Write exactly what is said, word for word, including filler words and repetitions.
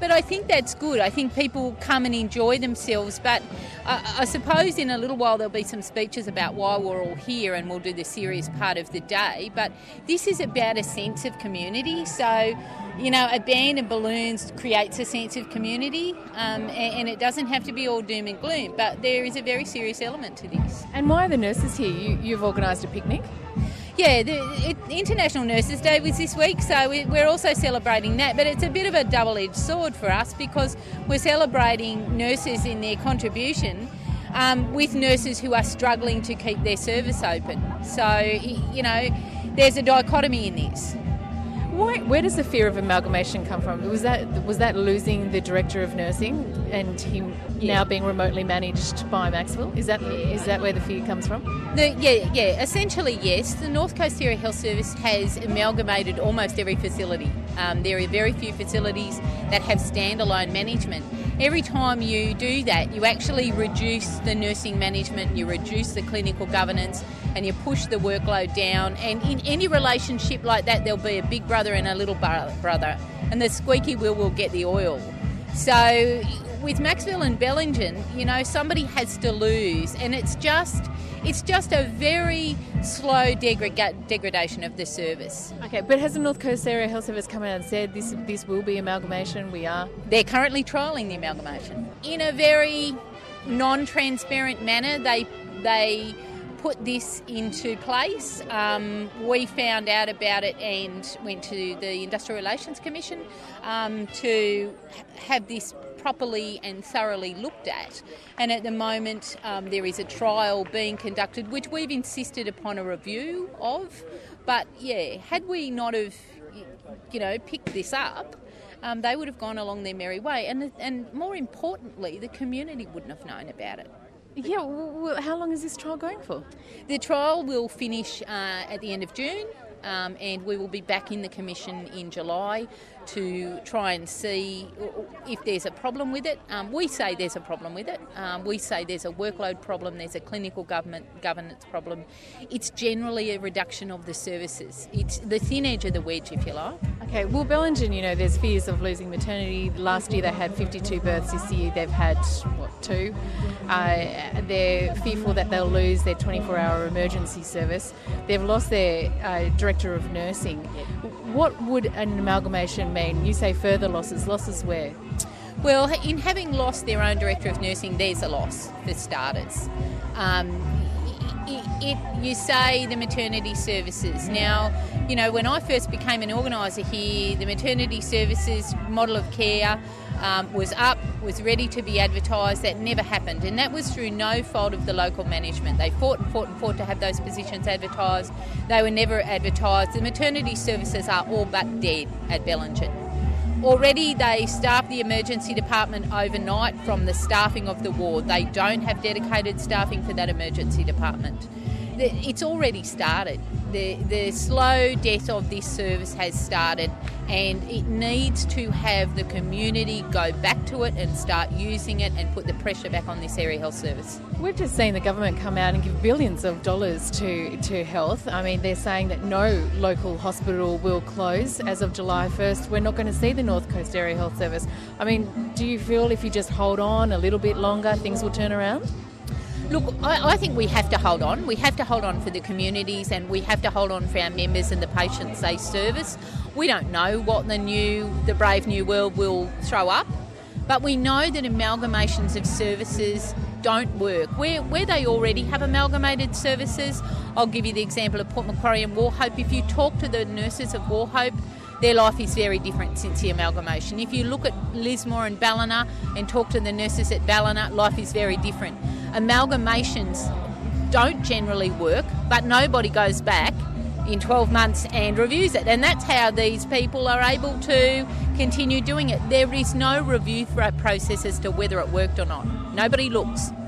But I think that's good. I think people come and enjoy themselves. But I, I suppose in a little while there'll be some speeches about why we're all here, and we'll do the serious part of the day. But this is about a sense of community. So, you know, a band of balloons creates a sense of community, um, and, and it doesn't have to be all doom and gloom. But there is a very serious element to this. And why are the nurses here? You, you've organised a picnic? Yeah, the it, International Nurses Day was this week, so we, we're also celebrating that. But it's a bit of a double-edged sword for us because we're celebrating nurses in their contribution um, with nurses who are struggling to keep their service open. So, you know, there's a dichotomy in this. Why, where does the fear of amalgamation come from? Was that was that losing the director of nursing and him yeah. now being remotely managed by Maxwell? Is that is that where the fear comes from? The, yeah, yeah. Essentially, yes. The North Coast Area Health Service has amalgamated almost every facility. Um, there are very few facilities that have standalone management. Every time you do that, you actually reduce the nursing management, you reduce the clinical governance, and you push the workload down. And in any relationship like that, there'll be a big brother and a little brother, and the squeaky wheel will get the oil. So with Maxwell and Bellingen, you know, somebody has to lose, and it's just it's just a very slow degrega- degradation of the service. Okay, but has the North Coast Area Health Service come out and said this this will be amalgamation? We are? They're currently trialling the amalgamation in a very non-transparent manner. They they put this into place. Um, we found out about it and went to the Industrial Relations Commission um, to have this properly and thoroughly looked at. And at the moment um, there is a trial being conducted which we've insisted upon a review of. But yeah, had we not have, you know, picked this up, um, they would have gone along their merry way. And, and more importantly, the community wouldn't have known about it. Yeah, well, how long is this trial going for? The trial will finish uh, at the end of June, um, and we will be back in the Commission in July to try and see if there's a problem with it. Um, we say there's a problem with it. Um, we say there's a workload problem, there's a clinical government governance problem. It's generally a reduction of the services. It's the thin edge of the wedge, if you like. Okay, well, Bellingen, you know, there's fears of losing maternity. Last year they had fifty-two births. This year they've had, what, two? Uh, they're fearful that they'll lose their twenty-four hour emergency service. They've lost their uh, director of nursing. What would an amalgamation mean? You say further losses. Losses where? Well, in having lost their own director of nursing, there's a loss for starters. Um, it, it, you say the maternity services. Now, you know, when I first became an organiser here, the maternity services model of care um, was up, was ready to be advertised. That never happened, and that was through no fault of the local management. They fought and fought and fought to have those positions advertised. They were never advertised. The maternity services are all but dead at Bellingen. Already they staff the emergency department overnight from the staffing of the ward. They don't have dedicated staffing for that emergency department. It's already started. The, the slow death of this service has started, and it needs to have the community go back to it and start using it and put the pressure back on this area health service. We've just seen the government come out and give billions of dollars to, to health. I mean, they're saying that no local hospital will close as of July first. We're not going to see the North Coast Area Health Service. I mean, do you feel if you just hold on a little bit longer, things will turn around? Look, I, I think we have to hold on. We have to hold on for the communities, and we have to hold on for our members and the patients they service. We don't know what the new, the brave new world will throw up, but we know that amalgamations of services don't work. Where, where they already have amalgamated services, I'll give you the example of Port Macquarie and Wauchope. If you talk to the nurses of Wauchope, their life is very different since the amalgamation. If you look at Lismore and Ballina and talk to the nurses at Ballina, life is very different. Amalgamations don't generally work, but nobody goes back in twelve months and reviews it. And that's how these people are able to continue doing it. There is no review process as to whether it worked or not. Nobody looks.